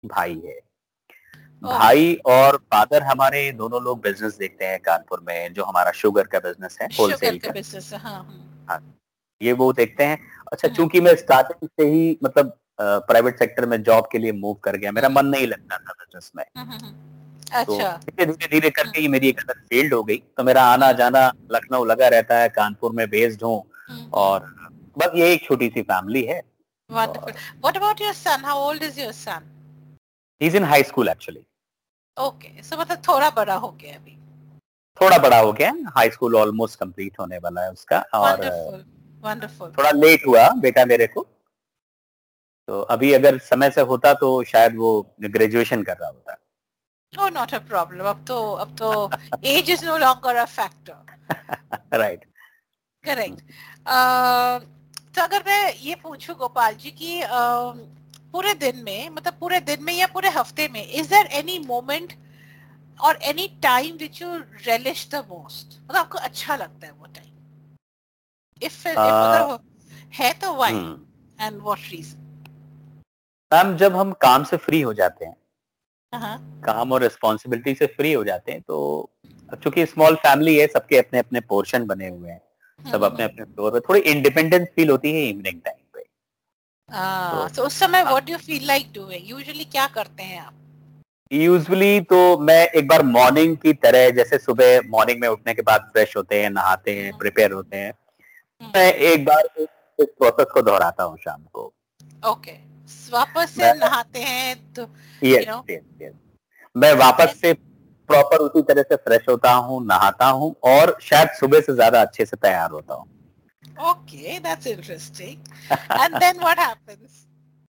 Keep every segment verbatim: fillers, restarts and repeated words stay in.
भाई है। भाई ओके। और फादर हमारे दोनों लोग बिजनेस देखते हैं कानपुर में, जो हमारा शुगर का बिजनेस है, शुगर होलसेल का का। बिजनेस है, हाँ हाँ। हाँ, ये वो देखते हैं। अच्छा, हम्म चूंकि मैं स्टार्टिंग से ही मतलब प्राइवेट सेक्टर में जॉब के लिए मूव कर गया, मेरा हम्म मन नहीं लगता था बिजनेस में। हम्म, हम्म, हम्म। तो अच्छा। धीरे धीरे धीरे हम्म करके ये मेरी एक अलग फील्ड हो गई, तो मेरा आना हम्म जाना लखनऊ लगा रहता है, कानपुर में बेस्ड हूँ। हम्म और हम्म। बस ये एक छोटी सी फैमिली है। वंडरफुल। और what about your son, how old is your son? He is in high school actually. Okay, so मतलब थोड़ा बड़ा हो गया अभी। थोड़ा बड़ा हो गया, हाई स्कूल ऑलमोस्ट कंप्लीट होने वाला है उसका। और अ, वंडरफुल वंडरफुल। थोड़ा लेट हुआ बेटा मेरे को, तो अभी अगर समय से होता तो शायद वो ग्रेजुएशन कर रहा होता। No, not a problem. अब तो अब तो age is no longer a factor. Right. Correct. तो अगर मैं ये पूछूं गोपाल जी कि uh, पूरे दिन में, मतलब पूरे दिन में या पूरे हफ्ते में, is there any moment or any time which you relish the most, मतलब आपको अच्छा लगता है वो टाइम? इफ इफ अगर हो, है तो why and what reason? Ma'am, जब हम काम से फ्री हो जाते हैं, हाँ। काम और रिस्पॉन्सिबिलिटी से फ्री हो जाते हैं, तो चूंकि स्मॉल फैमिली है, सबके अपने अपने पोर्शन बने हुए हैं, सब अपने अपने फ्लोर पे, थोड़ी इंडिपेंडेंस फील होती है इवनिंग टाइम पे। तो तो उस समय what do you feel like doing? Usually क्या करते हैं आप? यूजुअली तो मैं एक बार मॉर्निंग की तरह, जैसे सुबह मॉर्निंग में उठने के बाद फ्रेश होते हैं, नहाते हैं, प्रिपेयर होते हैं, मैं एक बार इस प्रोसेस को दोहराता हूँ शाम को। ओके, वापस से मैं नहाते हैं तो you yes no yes yes मैं एंड वापस देन? से प्रॉपर उसी तरह से फ्रेश होता हूँ, नहाता हूँ, और शायद सुबह से ज्यादा अच्छे से तैयार होता हूँ। Okay, that's interesting. And then what happens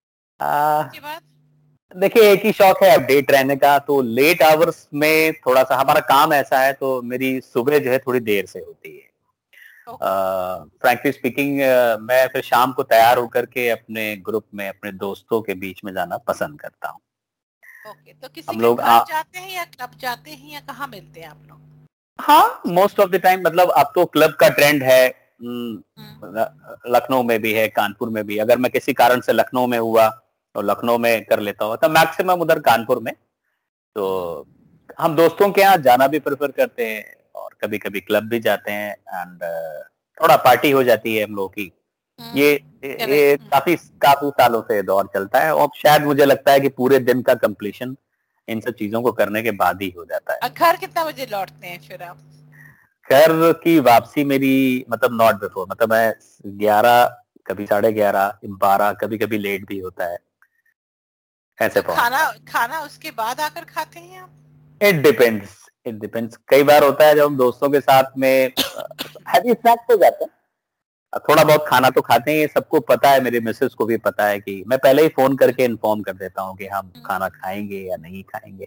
ah, उसके बाद? देखिए, एक ही शौक है अपडेट रहने का, तो लेट आवर्स में थोड़ा सा हमारा काम ऐसा है, तो मेरी सुबह जो है थोड़ी देर से होती है। ओके फ्रैंकली स्पीकिंग, मैं फिर शाम को तैयार होकर के अपने ग्रुप में, अपने दोस्तों के बीच में जाना पसंद करता हूँ। ओके, तो किसी हम के लोग घर आ, जाते हैं या क्लब जाते हैं या कहाँ मिलते हैं आप लोग? हाँ, मोस्ट ऑफ द टाइम, मतलब अब तो क्लब का ट्रेंड है। हम्म, हम्म लखनऊ में भी है, कानपुर में भी। अगर मैं किसी कारण से लखनऊ में हुआ तो लखनऊ में कर लेता हूँ, तो मैक्सिमम उधर कानपुर में। तो हम्म हम दोस्तों के यहाँ जाना भी प्रेफर करते हैं, और कभी कभी क्लब भी जाते हैं, एंड थोड़ा पार्टी हो जाती है हम लोगों की। ये ये करेक्ट। काफी काफी सालों से ये दौर चलता है, और शायद मुझे लगता है कि पूरे दिन का कंप्लीशन इन सब चीजों को करने के बाद ही हो जाता है। और घर कितना बजे लौटते हैं फिर आप? घर की वापसी मेरी, मतलब नॉट बिफोर, मतलब मैं ग्यारह, कभी साढ़े ग्यारह, बारह, कभी कभी लेट भी होता है, ऐसे तो खाना पहुंचता हूँ। खाना उसके बाद आकर खाते हैं आप? It depends, it depends. कई बार होता है जब हम दोस्तों के साथ में हैवी स्नैक्स हो जाते हैं, थोड़ा बहुत खाना तो खाते हैं, ये सबको पता है, मेरे मिसेस को भी पता है, कि मैं पहले ही फोन करके इन्फॉर्म कर देता हूँ कि हम खाना खाएंगे या नहीं खाएंगे।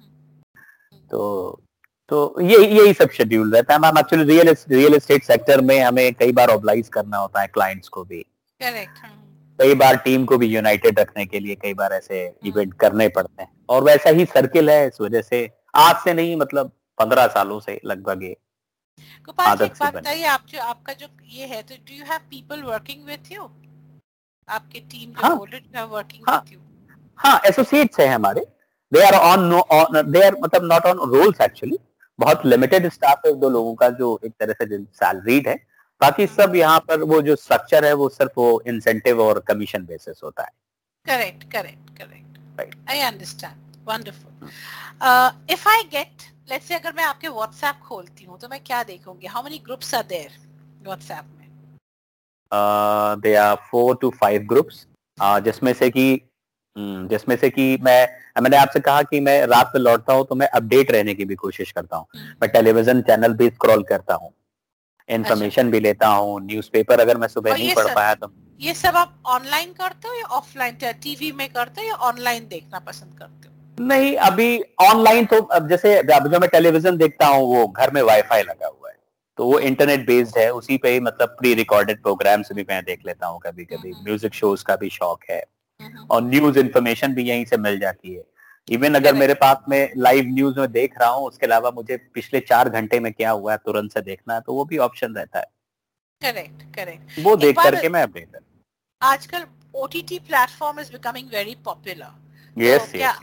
तो तो यही यही सब शेड्यूल रहता है ma'am. Actually real real estate sector में हमें कई बार ऑब्लाइज करना होता है क्लाइंट्स को भी, करेक्ट। कई बार टीम को भी यूनाइटेड रखने के लिए कई बार ऐसे इवेंट करने पड़ते हैं, और वैसा ही सर्किल है, इस वजह से आज से नहीं, मतलब पंद्रह सालों से लगभग ये गोपाल जी, आदत एक सी बात बनी। बताइए, आप जो आपका जो ये है, तो do you have people working with you? आपकी टीम जो हाँ बोल रहे हो, यू वर्किंग हाँ विथ यू? हाँ, एसोसिएट्स है हमारे। They are on they are मतलब नॉट ऑन रोल्स एक्चुअली। बहुत लिमिटेड स्टाफ है, दो लोगों का, जो एक तरह से सैलरीड है। बाकी सब यहाँ पर वो जो स्ट्रक्चर है, वो सिर्फ वो इंसेंटिव और कमीशन बेसिस होता है। Correct correct correct. Right. I understand. Wonderful. If I get, let's say अगर मैं आपके व्हाट्सएप खोलती हूँ तो मैं क्या देखूंगी? How many groups are there WhatsApp में? They are four to five groups, जिसमें से कि हम्म, जिसमें से कि मैं मैंने आपसे कहा कि मैं रात में लौटता हूँ, तो मैं अपडेट रहने की भी कोशिश करता हूँ। मैं टेलीविजन चैनल भी स्क्रॉल करता हूँ, अच्छा। इन्फॉर्मेशन भी लेता हूँ, न्यूज़पेपर अगर मैं सुबह और नहीं ये पढ़ सब पाया तो। ये सब आप ऑनलाइन करते हो या ऑफलाइन, टीवी में करते हो या ऑनलाइन देखना पसंद करते हो? नहीं, अभी ऑनलाइन तो, अब जैसे अब जो मैं टेलीविजन देखता हूँ वो घर में वाईफाई लगा हुआ है, तो वो हम्म इंटरनेट बेस्ड है, उसी पे ही मतलब प्री रिकॉर्डेड प्रोग्राम्स भी मैं देख लेता हूँ, कभी कभी हम्म म्यूजिक शोज का भी शौक है, और हम्म। न्यूज इन्फॉर्मेशन भी यहीं से मिल जाती है। इवन अगर मेरे करेक्ट पास में लाइव न्यूज में देख रहा हूँ, उसके अलावा मुझे पिछले चार घंटे में क्या हुआ है तुरंत से देखना है, तो वो भी ऑप्शन रहता है, करेक्ट करेक्ट। वो एक देख बार, करके मैं अपडेट। आजकल OTT platform is becoming very popular, yes क्या यस